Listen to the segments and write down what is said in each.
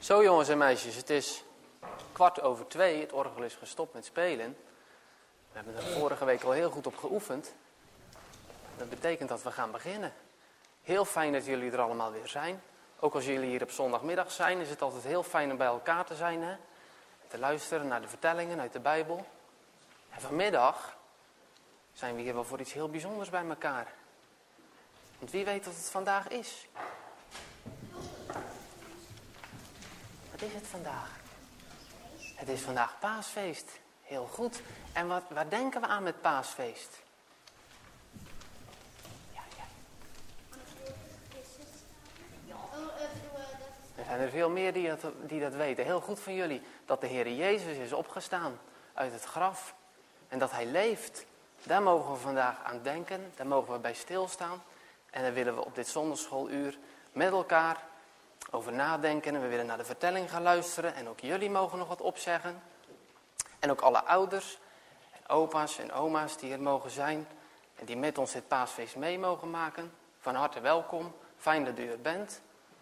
Zo jongens en meisjes, het is 2:15. Het orgel is gestopt met spelen. We hebben er vorige week al heel goed op geoefend. Dat betekent dat we gaan beginnen. Heel fijn dat jullie er allemaal weer zijn. Ook als jullie hier op zondagmiddag zijn, is het altijd heel fijn om bij elkaar te zijn. Hè? Te luisteren naar de vertellingen uit de Bijbel. En vanmiddag zijn we hier wel voor iets heel bijzonders bij elkaar. Want wie weet wat het vandaag is? Wat is het vandaag? Het is vandaag paasfeest. Heel goed. En waar denken we aan met paasfeest? Ja. Er zijn er veel meer die dat weten. Heel goed van jullie. Dat de Heer Jezus is opgestaan uit het graf. En dat Hij leeft. Daar mogen we vandaag aan denken. Daar mogen we bij stilstaan. En daar willen we op dit zondagschooluur met elkaar over nadenken. En we willen naar de vertelling gaan luisteren. En ook jullie mogen nog wat opzeggen. En ook alle ouders en opa's en oma's die er mogen zijn. En die met ons dit paasfeest mee mogen maken. Van harte welkom. Fijn dat u er bent.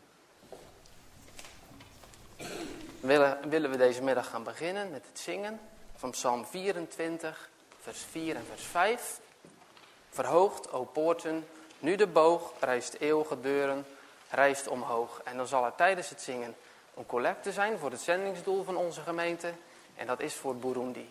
Willen we deze middag gaan beginnen met het zingen van Psalm 24, vers 4 en vers 5. Verhoogd, o poorten, nu de boog, rijst eeuwige deuren, rijst omhoog. En dan zal er tijdens het zingen een collecte zijn voor het zendingsdoel van onze gemeente. En dat is voor Burundi.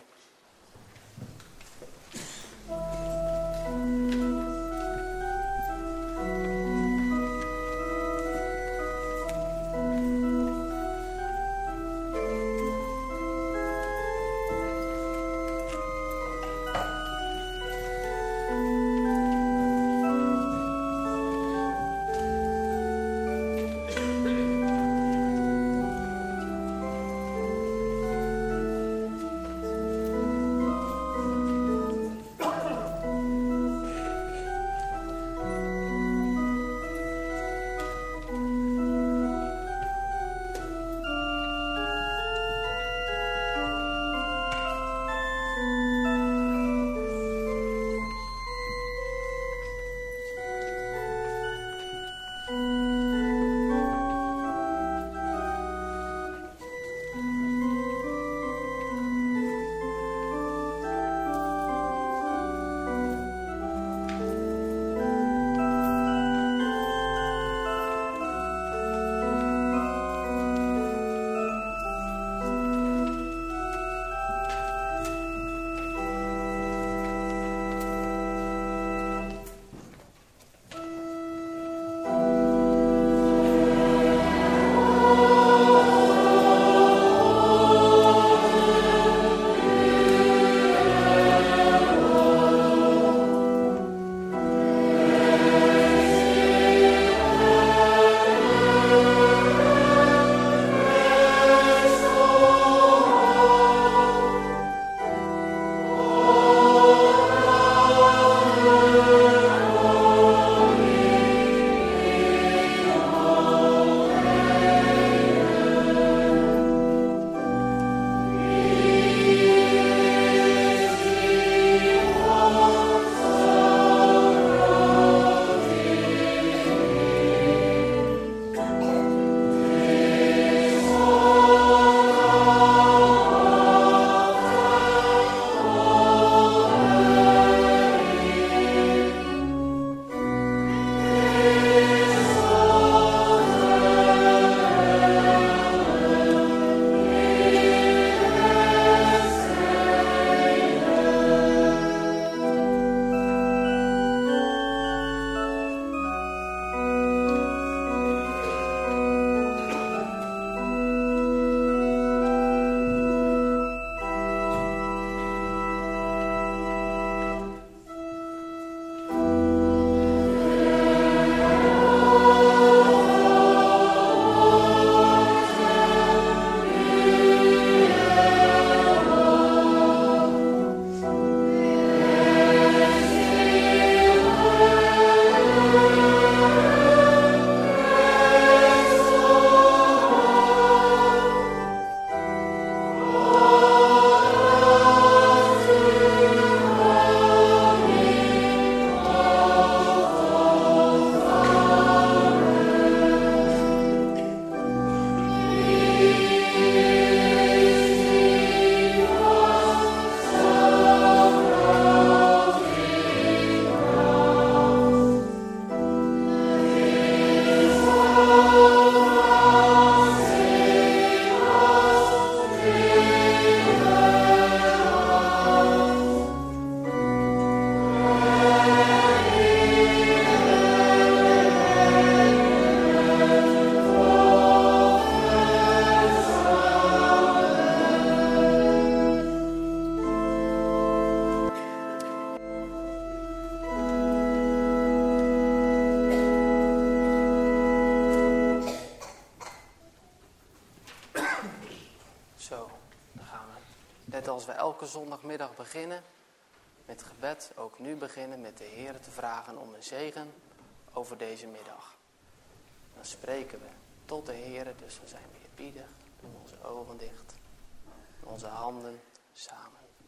net als we elke zondagmiddag beginnen met gebed, ook nu beginnen met de Heer te vragen om een zegen over deze middag. Dan spreken we tot de Heer, dus we zijn weer eerbiedig, doen onze ogen dicht, onze handen samen.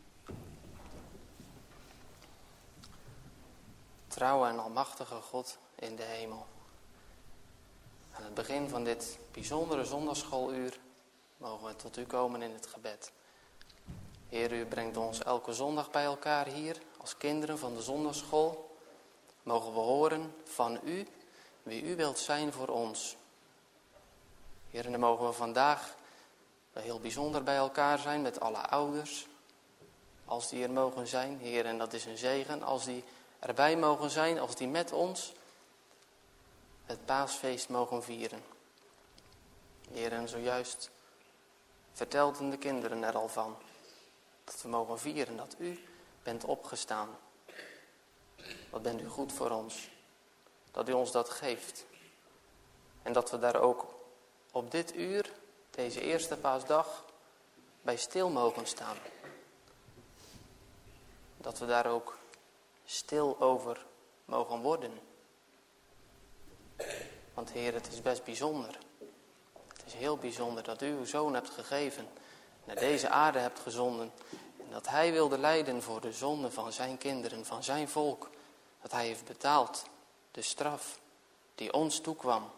Trouwe en almachtige God in de hemel. Aan het begin van dit bijzondere zondagschooluur mogen we tot u komen in het gebed. Heer, u brengt ons elke zondag bij elkaar hier als kinderen van de zondagsschool. Mogen we horen van u wie u wilt zijn voor ons. Heer, en dan mogen we vandaag heel bijzonder bij elkaar zijn met alle ouders. Als die er mogen zijn, Heer, en dat is een zegen. Als die erbij mogen zijn, als die met ons het paasfeest mogen vieren. Heer, en zojuist vertelden de kinderen er al van. Dat we mogen vieren dat u bent opgestaan. Wat bent u goed voor ons. Dat u ons dat geeft. En dat we daar ook op dit uur, deze eerste paasdag, bij stil mogen staan. Dat we daar ook stil over mogen worden. Want Heer, het is best bijzonder. Het is heel bijzonder dat u uw zoon hebt gegeven. Naar deze aarde hebt gezonden. En dat hij wilde lijden voor de zonde van zijn kinderen, van zijn volk. Dat hij heeft betaald. De straf die ons toekwam.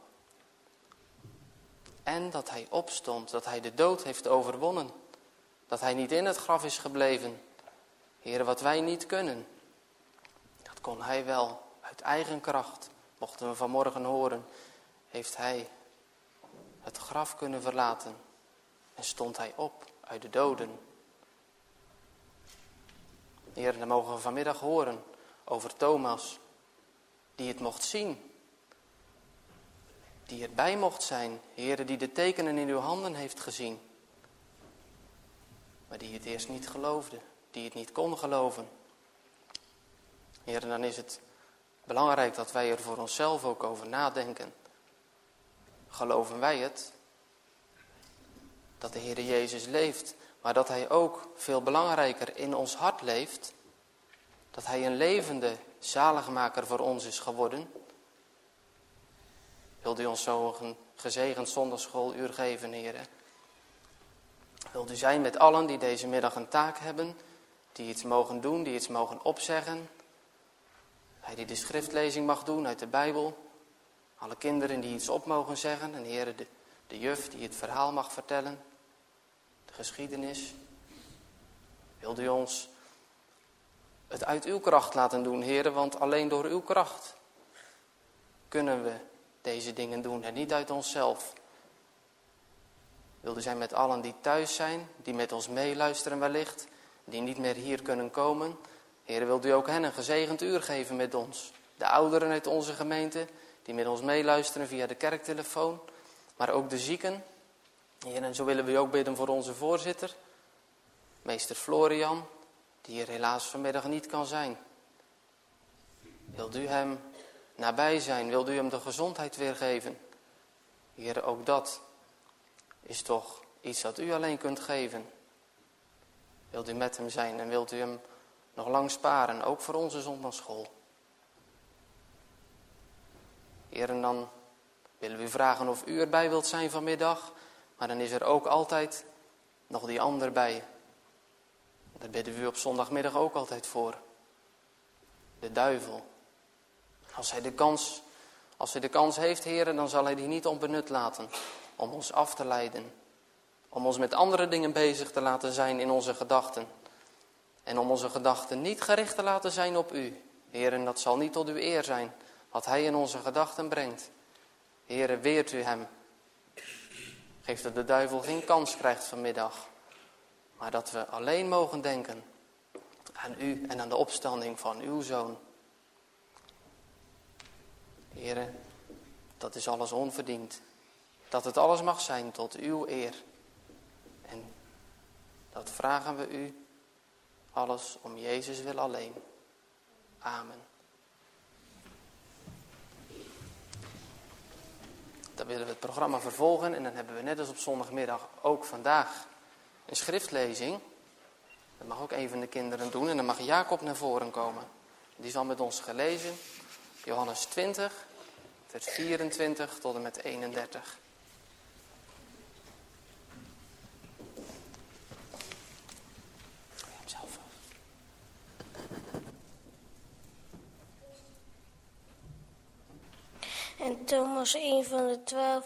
En dat hij opstond. Dat hij de dood heeft overwonnen. Dat hij niet in het graf is gebleven. Heer, wat wij niet kunnen. Dat kon hij wel uit eigen kracht. Mochten we vanmorgen horen. Heeft hij het graf kunnen verlaten. En stond hij op uit de doden. Heer, dan mogen we vanmiddag horen over Thomas. Die het mocht zien. Die erbij mocht zijn. Heer, die de tekenen in uw handen heeft gezien. Maar die het eerst niet geloofde. Die het niet kon geloven. Heer, dan is het belangrijk dat wij er voor onszelf ook over nadenken. Geloven wij het? Dat de Heer Jezus leeft, maar dat hij ook veel belangrijker in ons hart leeft. Dat hij een levende zaligmaker voor ons is geworden. Wilt u ons zo een gezegend zondagschooluur geven, Heer? Wilt u zijn met allen die deze middag een taak hebben, die iets mogen doen, die iets mogen opzeggen. Hij die de schriftlezing mag doen uit de Bijbel. Alle kinderen die iets op mogen zeggen. En Heer, de juf die het verhaal mag vertellen. De geschiedenis. Wilt u ons het uit uw kracht laten doen, Heer, want alleen door uw kracht kunnen we deze dingen doen en niet uit onszelf. Wilt u zijn met allen die thuis zijn, die met ons meeluisteren wellicht, die niet meer hier kunnen komen. Heer, wilt u ook hen een gezegend uur geven met ons. De ouderen uit onze gemeente, die met ons meeluisteren via de kerktelefoon, maar ook de zieken. Heer, en zo willen we u ook bidden voor onze voorzitter, meester Florian, die hier helaas vanmiddag niet kan zijn. Wilt u hem nabij zijn, wilt u hem de gezondheid weer geven. Heer, ook dat is toch iets dat u alleen kunt geven. Wilt u met hem zijn en wilt u hem nog lang sparen, ook voor onze zondagschool. Heer, en dan willen we u vragen of u erbij wilt zijn vanmiddag, maar dan is er ook altijd nog die ander bij. Daar bidden we u op zondagmiddag ook altijd voor. De duivel. Als hij de kans heeft, Heer, dan zal hij die niet onbenut laten om ons af te leiden. Om ons met andere dingen bezig te laten zijn in onze gedachten. En om onze gedachten niet gericht te laten zijn op u. Heer, en dat zal niet tot uw eer zijn, wat hij in onze gedachten brengt. Heer, weert u hem. Geef dat de duivel geen kans krijgt vanmiddag. Maar dat we alleen mogen denken aan u en aan de opstanding van uw Zoon. Heer, dat is alles onverdiend. Dat het alles mag zijn tot uw eer. En dat vragen we u alles om Jezus wil alleen. Amen. Dan willen we het programma vervolgen en dan hebben we net als op zondagmiddag ook vandaag een schriftlezing. Dat mag ook een van de kinderen doen. En dan mag Jacob naar voren komen. Die zal met ons gelezen. Johannes 20, vers 24 tot en met 31. En Thomas, een van de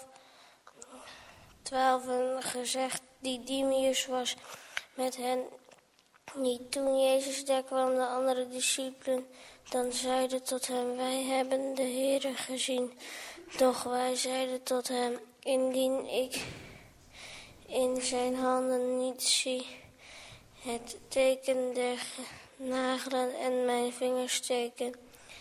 12 gezegd, die Didymus was, met hen niet. Toen Jezus daar kwam, de andere discipelen, dan zeiden tot hem, wij hebben de Heere gezien. Doch wij zeiden tot hem, indien ik in zijn handen niet zie het teken der nagelen en mijn vingers steken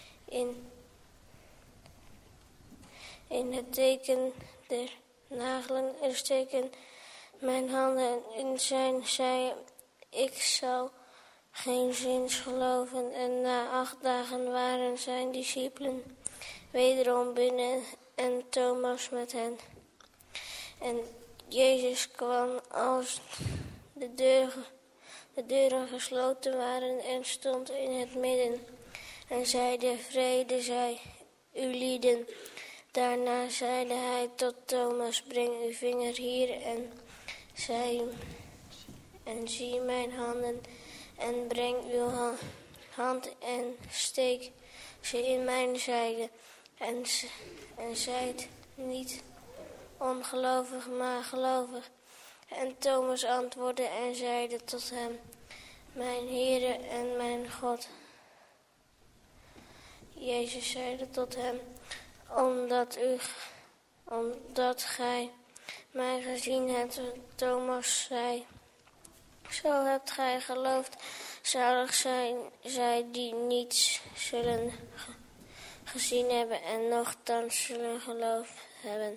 in het teken der nagelen en steken mijn handen in zijn zij, ik zal geen zins geloven. En na 8 dagen waren zijn discipelen wederom binnen en Thomas met hen. En Jezus kwam als de deuren gesloten waren en stond in het midden en zeide, vrede zij u lieden. Daarna zeide hij tot Thomas, breng uw vinger hier en zie mijn handen en breng uw hand en steek ze in mijn zijde en zijt niet ongelovig, maar gelovig. En Thomas antwoordde en zeide tot hem, mijn Heere en mijn God. Jezus zeide tot hem, omdat gij mij gezien hebt, Thomas zei, zo hebt gij geloofd. Zalig zijn zij die niets zullen gezien hebben en nochtans zullen geloofd hebben.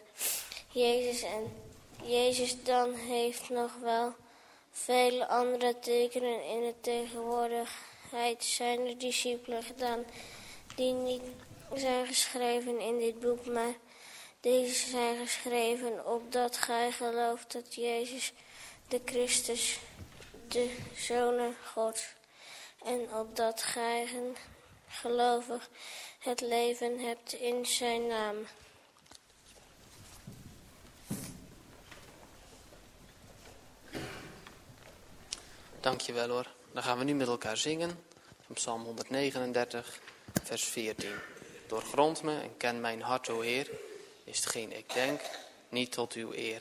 Jezus dan heeft nog wel vele andere tekenen in de tegenwoordigheid zijner discipelen gedaan, die niet zijn geschreven in dit boek, maar deze zijn geschreven opdat gij gelooft dat Jezus de Christus, de Zoon Gods, en opdat gij gelovig het leven hebt in zijn naam. Dankjewel hoor. Dan gaan we nu met elkaar zingen. Van Psalm 139, vers 14. Doorgrond me en ken mijn hart, o Heer, is hetgeen ik denk, niet tot uw eer.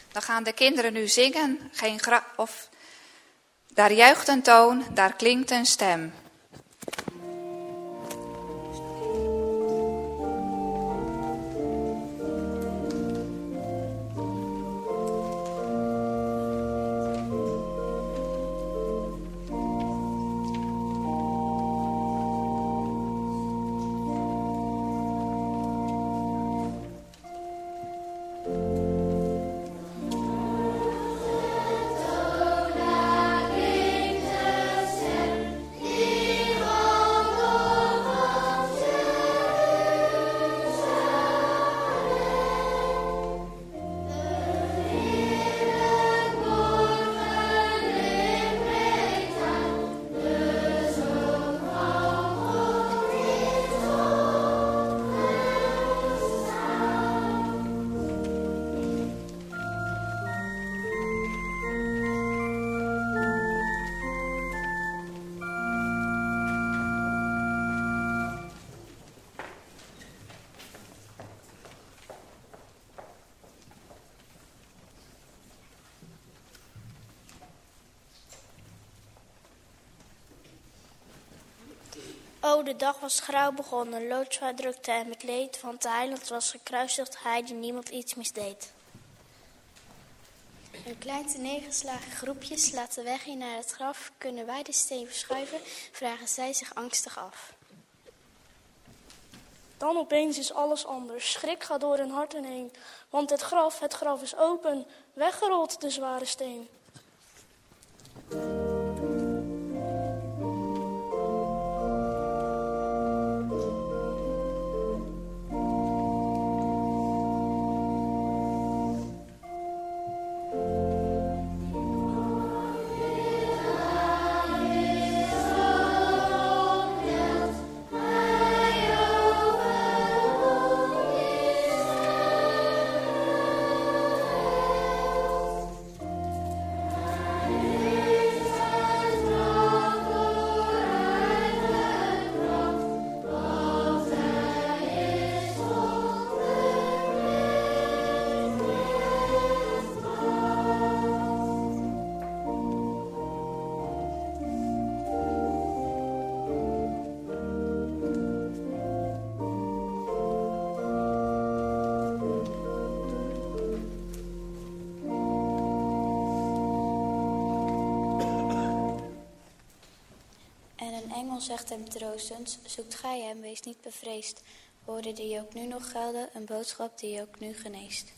Dan gaan de kinderen nu zingen, daar juicht een toon, daar klinkt een stem. O, de dag was grauw begonnen, loodzwaar drukte en met leed, want de heiland was gekruisigd, hij die niemand iets misdeed. Een klein neergeslagen groepje slaat de weg in naar het graf. Kunnen wij de steen verschuiven, vragen zij zich angstig af. Dan opeens is alles anders. Schrik gaat door hun harten heen. Want het graf is open. Weggerold de zware steen. Zegt hem troostend, zoekt gij hem, wees niet bevreesd. Woorden die ook nu nog gelden, een boodschap die ook nu geneest.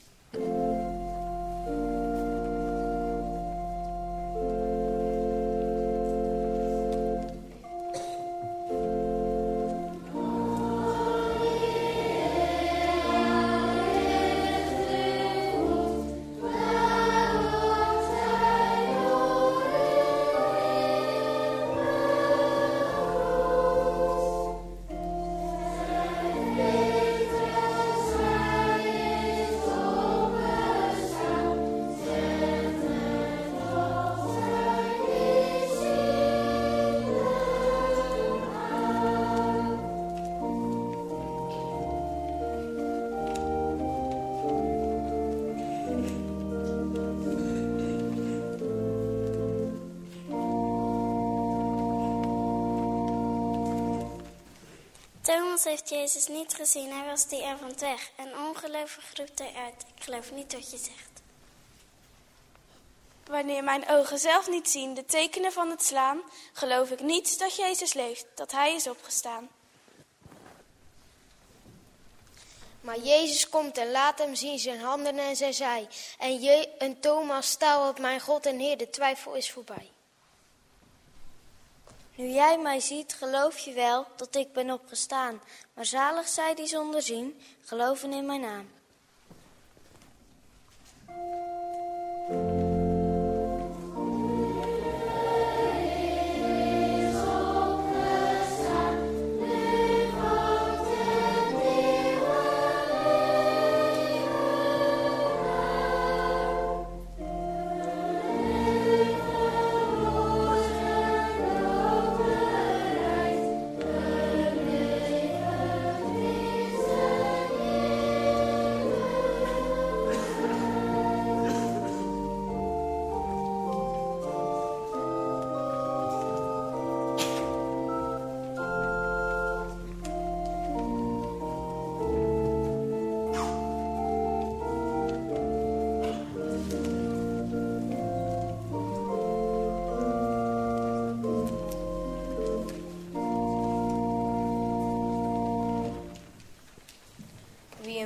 Thomas heeft Jezus niet gezien, hij was die avond weg. En ongelovig roept hij uit, ik geloof niet wat je zegt. Wanneer mijn ogen zelf niet zien de tekenen van het slaan, geloof ik niet dat Jezus leeft, dat hij is opgestaan. Maar Jezus komt en laat hem zien zijn handen en zijn zij. En Thomas sta op, mijn God en Heer, de twijfel is voorbij. Nu jij mij ziet, geloof je wel dat ik ben opgestaan. Maar zalig zij die zonder zien, geloven in mijn naam.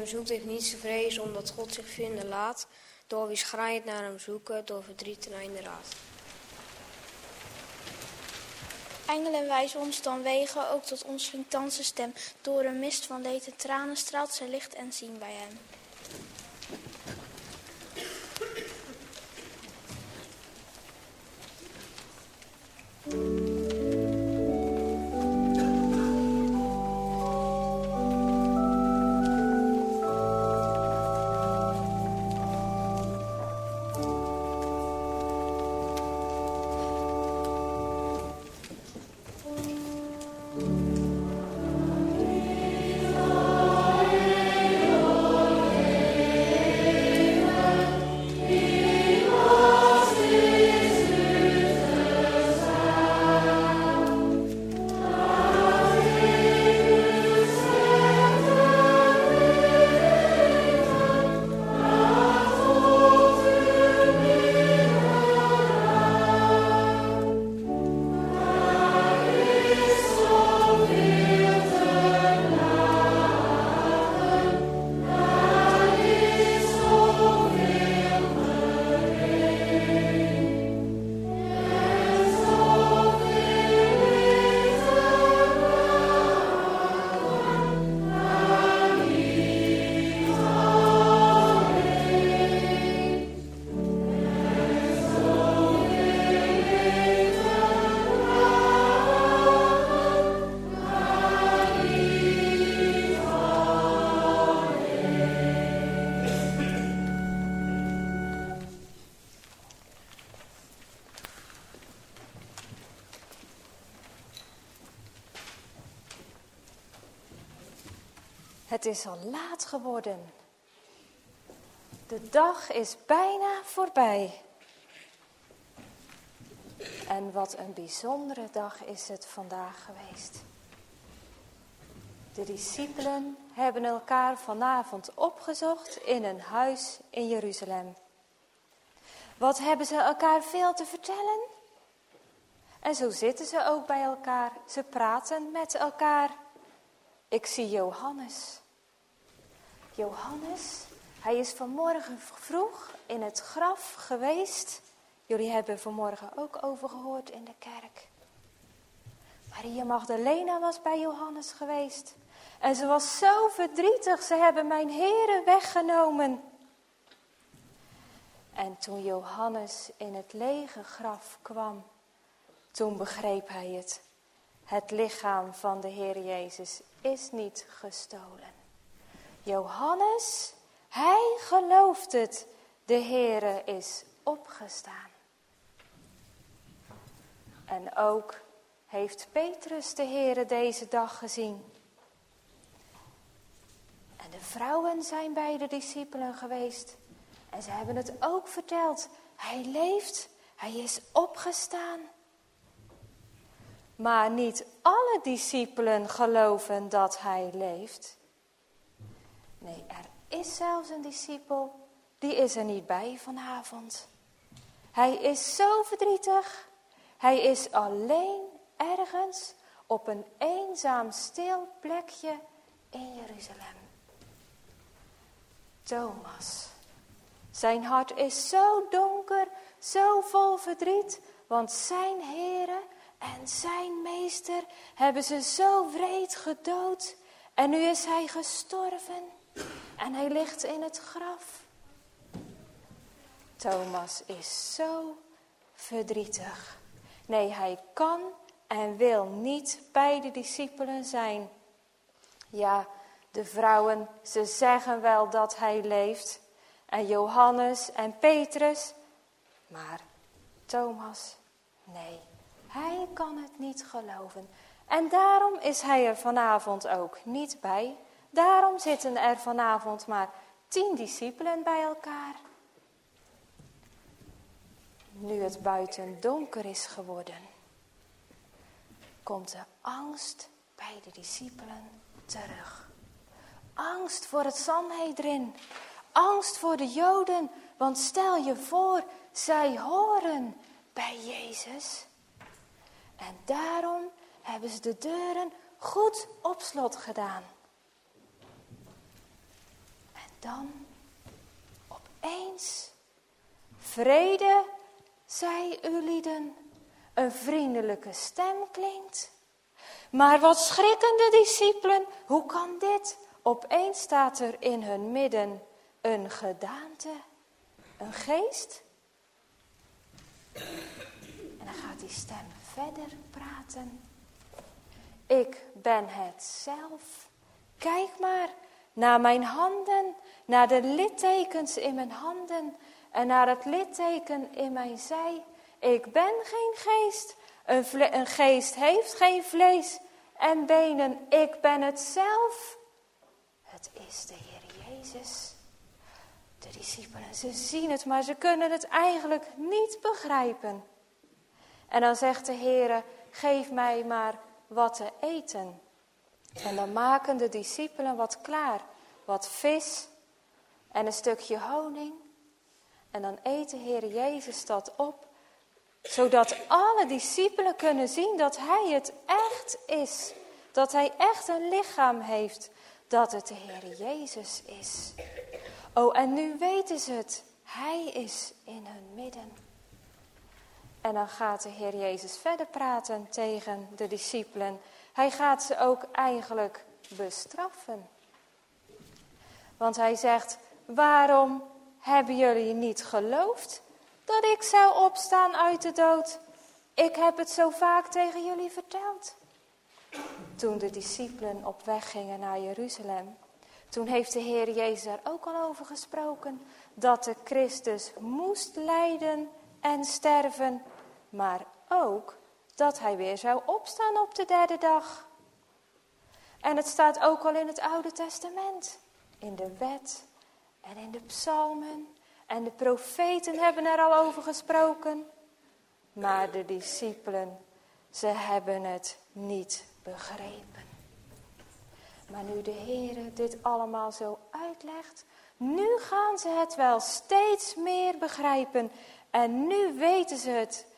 hem zoekt heeft niets te vrezen, omdat God zich vinden laat. Door wie schrijnt naar hem zoeken, door verdriet ten einde raadt. Engelen wijzen ons dan wegen, ook tot ons klinkt thans de stem. Door een mist van leed en tranen straalt zijn licht en zien wij hem. Het is al laat geworden. De dag is bijna voorbij. En wat een bijzondere dag is het vandaag geweest. De discipelen hebben elkaar vanavond opgezocht in een huis in Jeruzalem. Wat hebben ze elkaar veel te vertellen? En zo zitten ze ook bij elkaar. Ze praten met elkaar. Ik zie Johannes. Johannes, hij is vanmorgen vroeg in het graf geweest. Jullie hebben vanmorgen ook over gehoord in de kerk. Maria Magdalena was bij Johannes geweest. En ze was zo verdrietig. Ze hebben mijn Here weggenomen. En toen Johannes in het lege graf kwam, toen begreep hij het. Het lichaam van de Heer Jezus is niet gestolen. Johannes, hij gelooft het. De Heere is opgestaan. En ook heeft Petrus de Heere deze dag gezien. En de vrouwen zijn bij de discipelen geweest. En ze hebben het ook verteld. Hij leeft, hij is opgestaan. Maar niet alle discipelen geloven dat hij leeft. Nee, er is zelfs een discipel, die is er niet bij vanavond. Hij is zo verdrietig. Hij is alleen ergens op een eenzaam stil plekje in Jeruzalem. Thomas. Zijn hart is zo donker, zo vol verdriet, want zijn Heere en zijn meester hebben ze zo wreed gedood. En nu is hij gestorven en hij ligt in het graf. Thomas is zo verdrietig. Nee, hij kan en wil niet bij de discipelen zijn. Ja, de vrouwen, ze zeggen wel dat hij leeft. En Johannes en Petrus. Maar Thomas, nee, hij kan het niet geloven. En daarom is hij er vanavond ook niet bij. Daarom zitten er vanavond maar 10 discipelen bij elkaar. Nu het buiten donker is geworden, komt de angst bij de discipelen terug. Angst voor het Sanhedrin. Angst voor de Joden. Want stel je voor, zij horen bij Jezus. En daarom hebben ze de deuren goed op slot gedaan. dan opeens, vrede, zij ulieden, een vriendelijke stem klinkt. Maar wat schrikken de discipelen, hoe kan dit? Opeens staat er in hun midden een gedaante, een geest. En dan gaat die stem verder praten. Ik ben het zelf. Kijk maar naar mijn handen, naar de littekens in mijn handen en naar het litteken in mijn zij. Ik ben geen geest. Een geest heeft geen vlees en benen. Ik ben het zelf. Het is de Heer Jezus. De discipelen, ze zien het, maar ze kunnen het eigenlijk niet begrijpen. En dan zegt de Heer, geef mij maar wat te eten. En dan maken de discipelen wat klaar. Wat vis en een stukje honing. En dan eet de Heer Jezus dat op. Zodat alle discipelen kunnen zien dat Hij het echt is. Dat Hij echt een lichaam heeft. Dat het de Heer Jezus is. Oh, en nu weten ze het. Hij is in hun midden. En dan gaat de Heer Jezus verder praten tegen de discipelen. Hij gaat ze ook eigenlijk bestraffen. Want hij zegt, waarom hebben jullie niet geloofd dat ik zou opstaan uit de dood? Ik heb het zo vaak tegen jullie verteld. Toen de discipelen op weg gingen naar Jeruzalem, toen heeft de Heer Jezus er ook al over gesproken, dat de Christus moest lijden en sterven, maar ook dat hij weer zou opstaan op de derde dag. En het staat ook al in het Oude Testament, in de wet en in de psalmen. En de profeten hebben er al over gesproken. Maar de discipelen, ze hebben het niet begrepen. Maar nu de Heer dit allemaal zo uitlegt, nu gaan ze het wel steeds meer begrijpen. En nu weten ze het.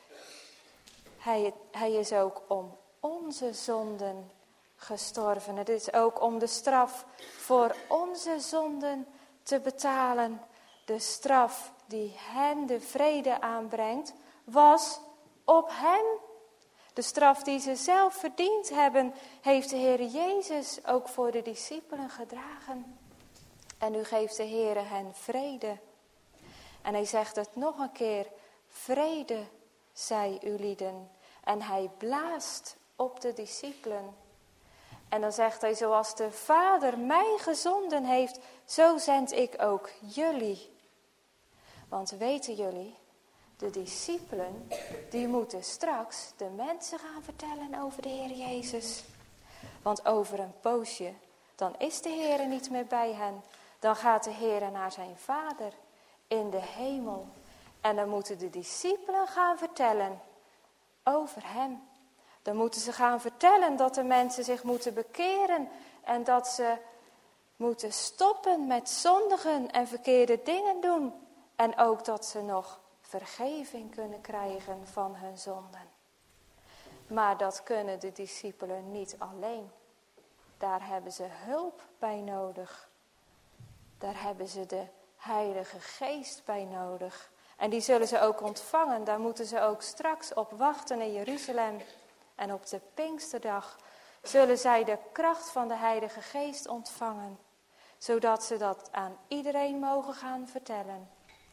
Hij is ook om onze zonden gestorven. Het is ook om de straf voor onze zonden te betalen. De straf die hen de vrede aanbrengt, was op hem. De straf die ze zelf verdiend hebben, heeft de Heer Jezus ook voor de discipelen gedragen. En nu geeft de Heer hen vrede. En hij zegt het nog een keer, vrede zij ulieden. En hij blaast op de discipelen. En dan zegt hij, zoals de Vader mij gezonden heeft, zo zend ik ook jullie. Want weten jullie, de discipelen, die moeten straks de mensen gaan vertellen over de Heer Jezus. Want over een poosje, dan is de Heer niet meer bij hen. Dan gaat de Heer naar zijn Vader in de hemel. En dan moeten de discipelen gaan vertellen over hem. Dan moeten ze gaan vertellen dat de mensen zich moeten bekeren. En dat ze moeten stoppen met zondigen en verkeerde dingen doen. En ook dat ze nog vergeving kunnen krijgen van hun zonden. Maar dat kunnen de discipelen niet alleen. Daar hebben ze hulp bij nodig. Daar hebben ze de Heilige Geest bij nodig. En die zullen ze ook ontvangen. Daar moeten ze ook straks op wachten in Jeruzalem. En op de Pinksterdag zullen zij de kracht van de Heilige Geest ontvangen. Zodat ze dat aan iedereen mogen gaan vertellen.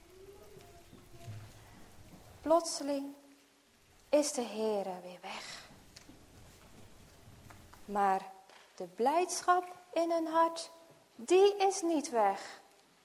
Plotseling is de Heere weer weg. Maar de blijdschap in hun hart, die is niet weg.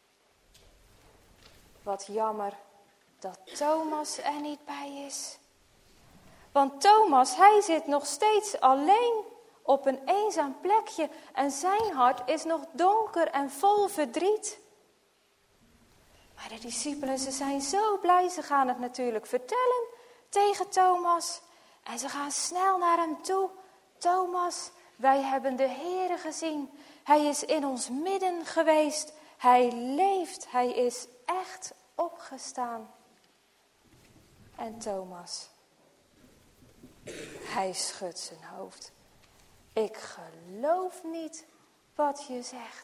Wat jammer dat Thomas er niet bij is. Want Thomas, hij zit nog steeds alleen op een eenzaam plekje en zijn hart is nog donker en vol verdriet. Maar de discipelen, ze zijn zo blij, ze gaan het natuurlijk vertellen tegen Thomas. En ze gaan snel naar hem toe. Thomas, wij hebben de Heere gezien. Hij is in ons midden geweest. Hij leeft, hij is echt opgestaan. En Thomas, hij schudt zijn hoofd. Ik geloof niet wat je zegt.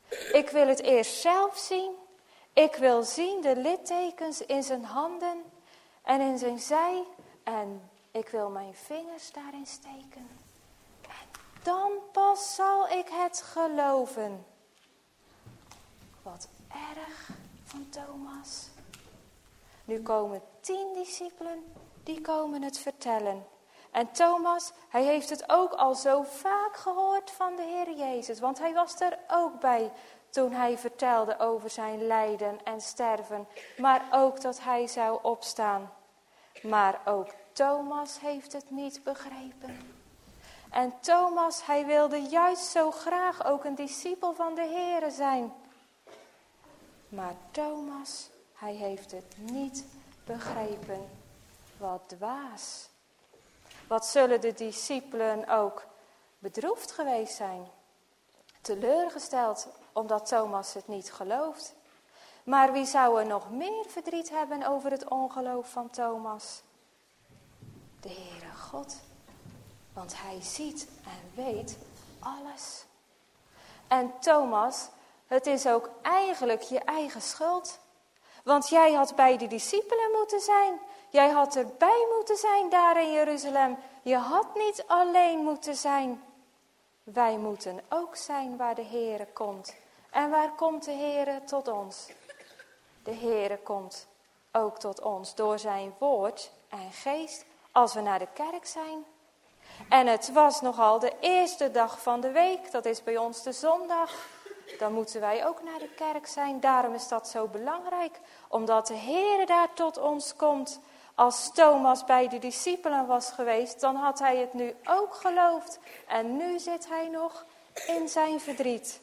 Ik wil het eerst zelf zien. Ik wil zien de littekens in zijn handen en in zijn zij. En ik wil mijn vingers daarin steken. En dan pas zal ik het geloven. Wat erg van Thomas. Nu komen 10 discipelen, die komen het vertellen. En Thomas, hij heeft het ook al zo vaak gehoord van de Heer Jezus. Want hij was er ook bij toen hij vertelde over zijn lijden en sterven. Maar ook dat hij zou opstaan. Maar ook Thomas heeft het niet begrepen. En Thomas, hij wilde juist zo graag ook een discipel van de Heer zijn. Maar Thomas, hij heeft het niet begrepen. Wat dwaas. Wat zullen de discipelen ook bedroefd geweest zijn. Teleurgesteld omdat Thomas het niet gelooft. Maar wie zou er nog meer verdriet hebben over het ongeloof van Thomas? De Heere God. Want hij ziet en weet alles. En Thomas, het is ook eigenlijk je eigen schuld. Want jij had bij de discipelen moeten zijn. Jij had erbij moeten zijn daar in Jeruzalem. Je had niet alleen moeten zijn. Wij moeten ook zijn waar de Heere komt. En waar komt de Heere tot ons? De Heere komt ook tot ons door zijn woord en geest als we naar de kerk zijn. En het was nogal de eerste dag van de week, dat is bij ons de zondag. Dan moeten wij ook naar de kerk zijn. Daarom is dat zo belangrijk, omdat de Heere daar tot ons komt. Als Thomas bij de discipelen was geweest, dan had hij het nu ook geloofd. En nu zit hij nog in zijn verdriet.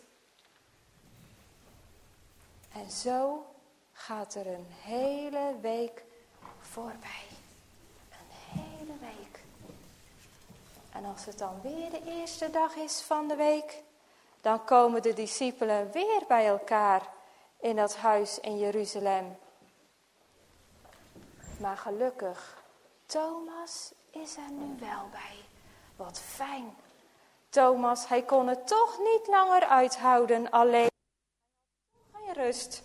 En zo gaat er een hele week voorbij. Een hele week. En als het dan weer de eerste dag is van de week, dan komen de discipelen weer bij elkaar in dat huis in Jeruzalem. Maar gelukkig, Thomas is er nu wel bij. Wat fijn. Thomas, hij kon het toch niet langer uithouden alleen. Geen rust.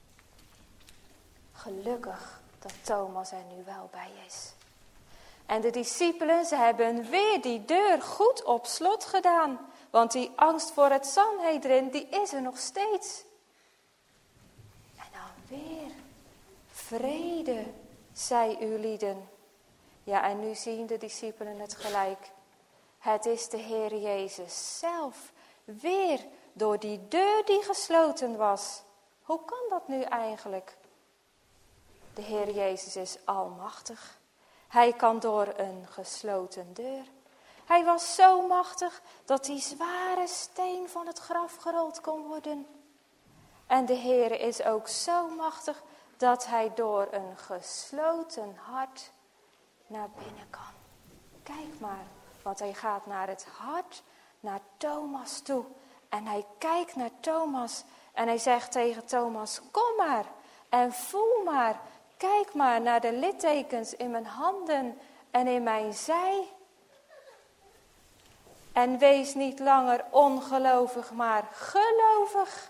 Gelukkig dat Thomas er nu wel bij is. En de discipelen, ze hebben weer die deur goed op slot gedaan. Want die angst voor het Sanhedrin, die is er nog steeds. En dan weer vrede, zij ulieden. Ja, en nu zien de discipelen het gelijk. Het is de Heer Jezus zelf, weer door die deur die gesloten was. Hoe kan dat nu eigenlijk? De Heer Jezus is almachtig. Hij kan door een gesloten deur. Hij was zo machtig dat die zware steen van het graf gerold kon worden. En de Heer is ook zo machtig dat hij door een gesloten hart naar binnen kan. Kijk maar, want hij gaat naar het hart, naar Thomas toe. En hij kijkt naar Thomas en hij zegt tegen Thomas, kom maar en voel maar. Kijk maar naar de littekens in mijn handen en in mijn zij. En wees niet langer ongelovig, maar gelovig.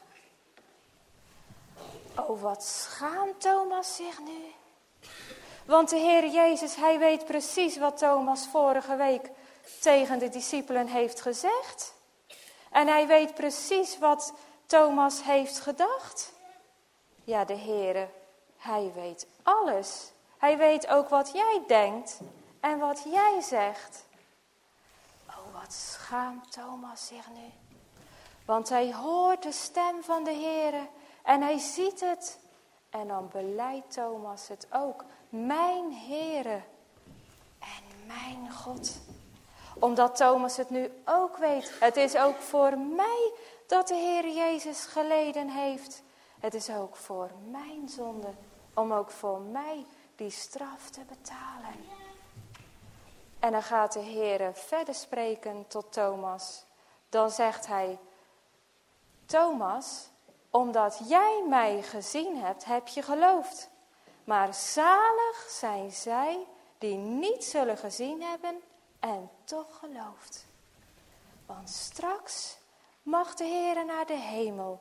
Oh, wat schaamt Thomas zich nu. Want de Heer Jezus, hij weet precies wat Thomas vorige week tegen de discipelen heeft gezegd. En hij weet precies wat Thomas heeft gedacht. Ja, de Heer, hij weet alles. Hij weet ook wat jij denkt en wat jij zegt. Oh, wat schaamt Thomas zich nu. Want hij hoort de stem van de Heer en hij ziet het. En dan belijdt Thomas het ook. Mijn Heere en mijn God. Omdat Thomas het nu ook weet. Het is ook voor mij dat de Heer Jezus geleden heeft. Het is ook voor mijn zonde. Om ook voor mij die straf te betalen. En dan gaat de Heer verder spreken tot Thomas. Dan zegt hij, Thomas, omdat jij mij gezien hebt, heb je geloofd. Maar zalig zijn zij die niet zullen gezien hebben en toch gelooft. Want straks mag de Heer naar de hemel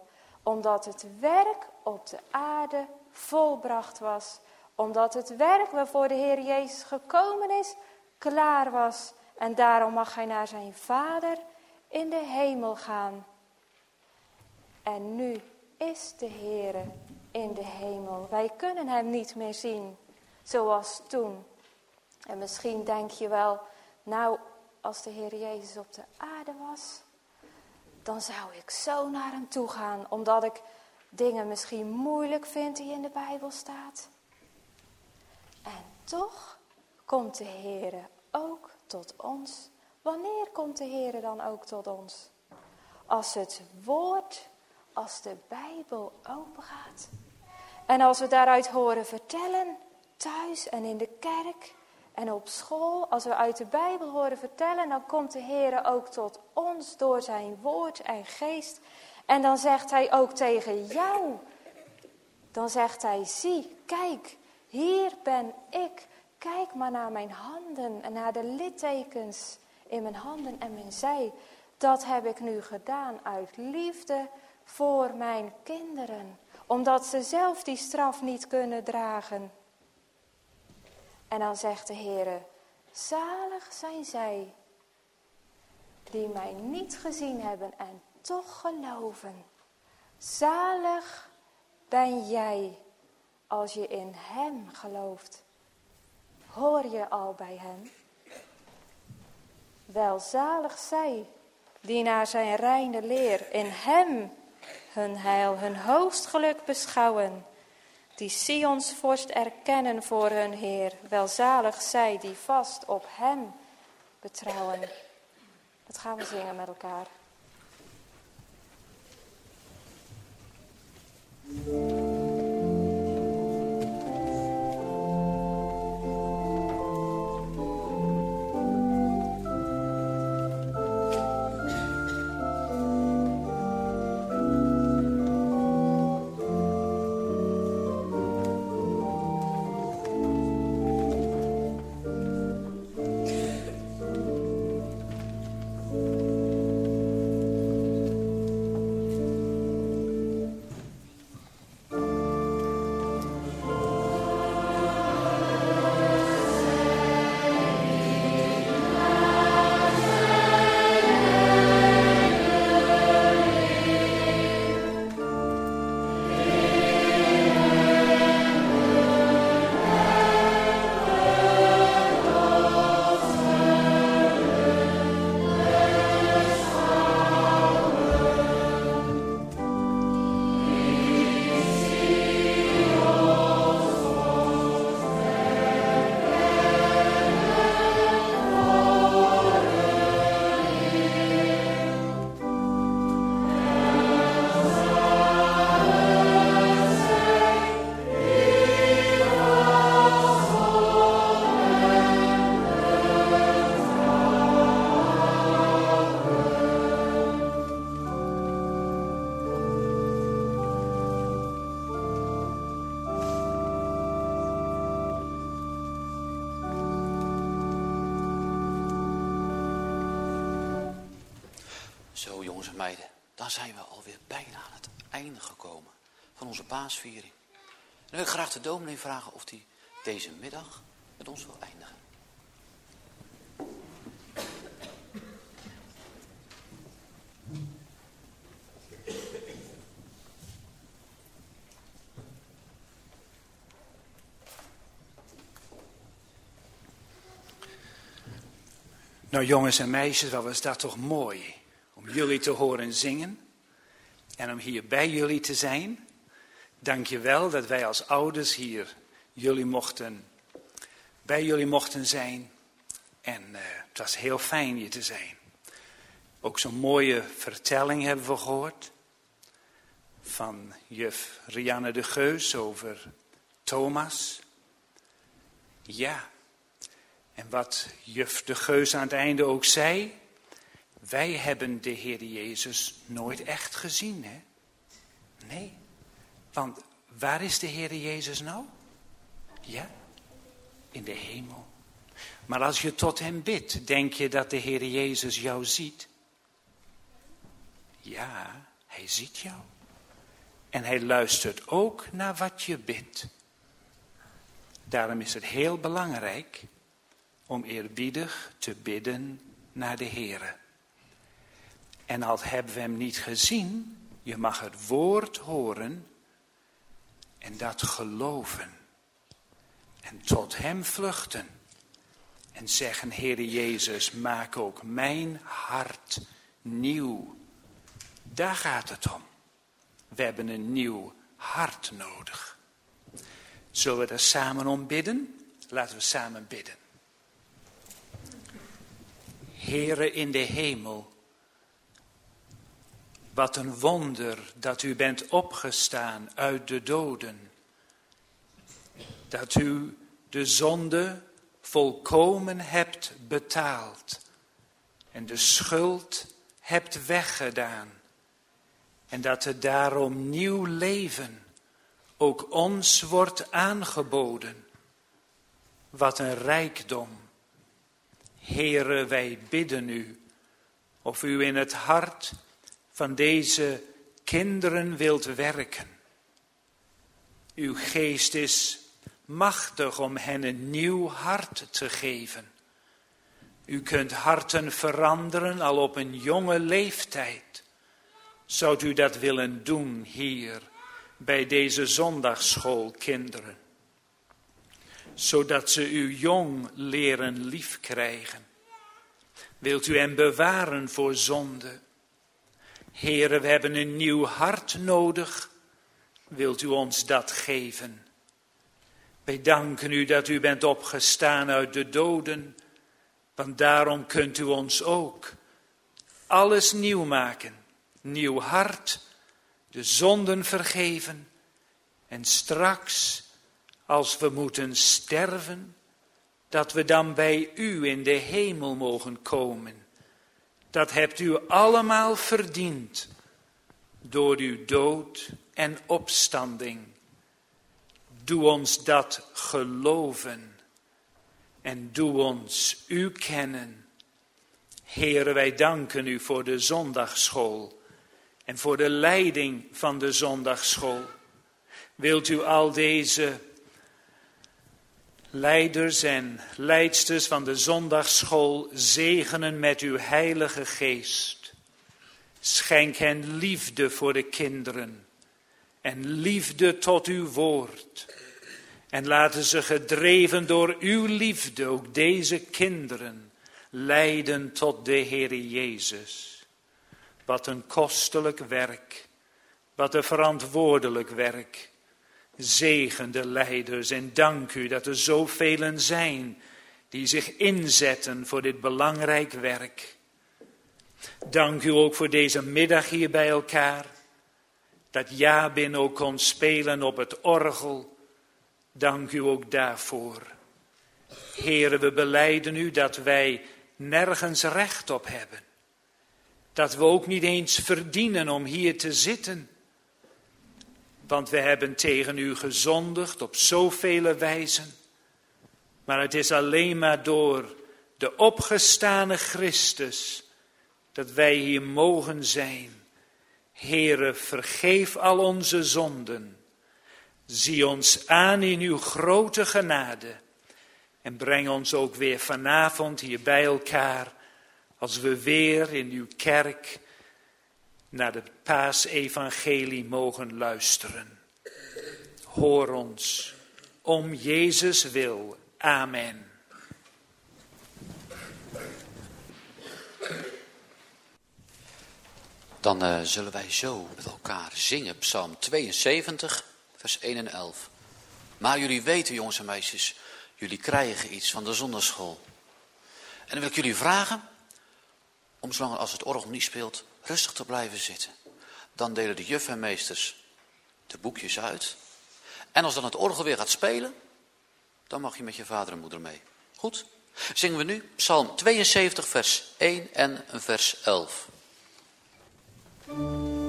omdat het werk op de aarde volbracht was. Omdat het werk waarvoor de Heer Jezus gekomen is, klaar was. En daarom mag hij naar zijn Vader in de hemel gaan. En nu is de Heer in de hemel. Wij kunnen hem niet meer zien, zoals toen. En misschien denk je wel, nou, als de Heer Jezus op de aarde was, dan zou ik zo naar hem toe gaan, omdat ik dingen misschien moeilijk vind die in de Bijbel staat. En toch komt de Heer ook tot ons. Wanneer komt de Heer dan ook tot ons? Als het woord, als de Bijbel open gaat. En als we daaruit horen vertellen, thuis en in de kerk en op school. Als we uit de Bijbel horen vertellen, dan komt de Heer ook tot ons door zijn woord en geest. En dan zegt hij ook tegen jou. Dan zegt hij, zie, kijk, hier ben ik. Kijk maar naar mijn handen en naar de littekens in mijn handen en mijn zij. Dat heb ik nu gedaan uit liefde voor mijn kinderen. Omdat ze zelf die straf niet kunnen dragen. En dan zegt de Heer, zalig zijn zij die mij niet gezien hebben en toch geloven. Zalig ben jij als je in hem gelooft. Hoor je al bij hem? Welzalig zij die naar zijn reine leer in hem hun heil, hun hoogst geluk beschouwen. Die Sions vorst erkennen voor hun Heer. Welzalig zij die vast op hem betrouwen. Dat gaan we zingen met elkaar. Zo jongens en meiden, dan zijn we alweer bijna aan het einde gekomen van onze paasviering. En dan wil ik graag de dominee vragen of hij deze middag met ons wil eindigen. Nou jongens en meisjes, wat was dat toch mooi om jullie te horen zingen en om hier bij jullie te zijn. Dank je wel dat wij als ouders hier bij jullie mochten zijn. En het was heel fijn hier te zijn. Ook zo'n mooie vertelling hebben we gehoord van juf Rianne de Geus over Thomas. Ja. En wat juf de Geus aan het einde ook zei, wij hebben de Heer Jezus nooit echt gezien, hè? Nee, want waar is de Heer Jezus nou? Ja, in de hemel. Maar als je tot hem bidt, denk je dat de Heer Jezus jou ziet? Ja, hij ziet jou. En hij luistert ook naar wat je bidt. Daarom is het heel belangrijk om eerbiedig te bidden naar de Heere. En al hebben we hem niet gezien, je mag het woord horen en dat geloven. En tot hem vluchten. En zeggen, Heere Jezus, maak ook mijn hart nieuw. Daar gaat het om. We hebben een nieuw hart nodig. Zullen we er samen om bidden? Laten we samen bidden. Heere in de hemel, wat een wonder dat u bent opgestaan uit de doden. Dat u de zonde volkomen hebt betaald en de schuld hebt weggedaan. En dat er daarom nieuw leven ook ons wordt aangeboden. Wat een rijkdom. Heere, wij bidden u of u in het hart van deze kinderen wilt werken. Uw geest is machtig om hen een nieuw hart te geven. U kunt harten veranderen al op een jonge leeftijd. Zou u dat willen doen hier bij deze zondagsschoolkinderen? Zodat ze u jong leren liefkrijgen. Wilt u hen bewaren voor zonde? Heere, we hebben een nieuw hart nodig. Wilt u ons dat geven? Wij danken u dat u bent opgestaan uit de doden. Want daarom kunt u ons ook alles nieuw maken. Nieuw hart, de zonden vergeven. En straks, als we moeten sterven, dat we dan bij u in de hemel mogen komen. Dat hebt u allemaal verdiend door uw dood en opstanding. Doe ons dat geloven en doe ons u kennen. Heere, wij danken u voor de zondagsschool en voor de leiding van de zondagsschool. Wilt u al deze leiders en leidsters van de zondagsschool zegenen met uw heilige geest. Schenk hen liefde voor de kinderen en liefde tot uw woord. En laten ze gedreven door uw liefde ook deze kinderen leiden tot de Heere Jezus. Wat een kostelijk werk, wat een verantwoordelijk werk. Zegen de leiders en dank u dat er zoveel zijn die zich inzetten voor dit belangrijk werk. Dank u ook voor deze middag hier bij elkaar. Dat Jabin ook kon spelen op het orgel. Dank u ook daarvoor. Heere, we belijden u dat wij nergens recht op hebben. Dat we ook niet eens verdienen om hier te zitten. Want we hebben tegen u gezondigd op zoveel wijzen. Maar het is alleen maar door de opgestane Christus dat wij hier mogen zijn. Heere, vergeef al onze zonden. Zie ons aan in uw grote genade. En breng ons ook weer vanavond hier bij elkaar. Als we weer in uw kerk naar het paasevangelie mogen luisteren. Hoor ons, om Jezus wil. Amen. Dan zullen wij zo met elkaar zingen, Psalm 72, vers 1 en 11. Maar jullie weten, jongens en meisjes, jullie krijgen iets van de zondagschool. En dan wil ik jullie vragen om zolang als het orgel niet speelt, rustig te blijven zitten. Dan delen de juf en meesters de boekjes uit. En als dan het orgel weer gaat spelen, dan mag je met je vader en moeder mee. Goed? Zingen we nu Psalm 72, vers 1 en vers 11.